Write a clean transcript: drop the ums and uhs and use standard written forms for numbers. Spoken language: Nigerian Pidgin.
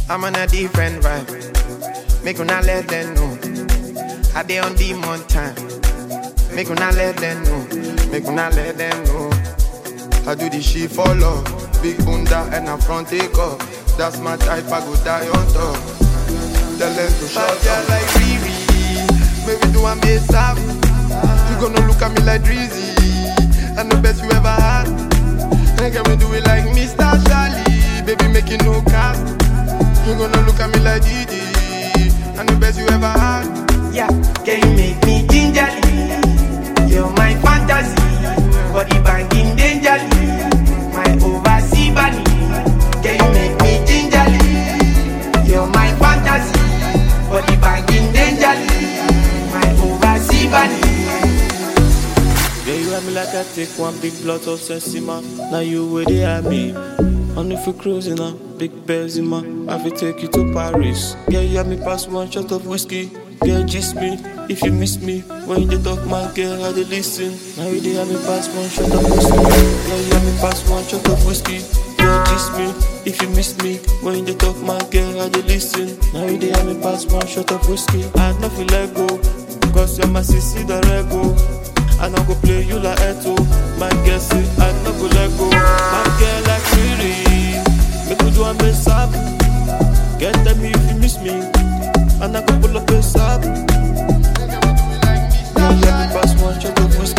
I'm on a different vibe. Make una let them know. I dey on demon time. Make una let them know. Make una let them know. I do this shit for love. Big bunda and a front take off. That's my type, I go die on top. Tell them to shut up like Riri. Maybe do one base up. You gonna look at me like Drizzy. I'm the best you ever had. And can we do it like Mr. Charlie? Baby, make it no cast. You gonna look at me like Didi. I'm the best you ever had. Yeah, can you make me gingerly? You're my fantasy. Body banging dangerously. My overseas bunny. Can you make me gingerly? You're my fantasy. Body banging dangerously. My overseas bunny. Yeah, you have me like I take one big blot of Sensima. Now you where they have me. And if we cruising on big Benzema, I will take you to Paris. Yeah, you have me pass one shot of whiskey. Girl, gist me if you miss me. When you talk, my girl, I dey listen. Now you have me pass one shot of whiskey. Yeah, you have me pass one shot of whiskey. Girl, gist me if you miss me. When you talk, my girl, I dey listen. Now you have me pass one shot of whiskey. I don't feel let go, cause you're my sissy, the rego. I no go play you like Eto. My girl say I no go let go. My girl like Riri. Make we do a mess up. Get them if you miss me. And I go pull up a sub. Yeah, let me pass one shot of whiskey.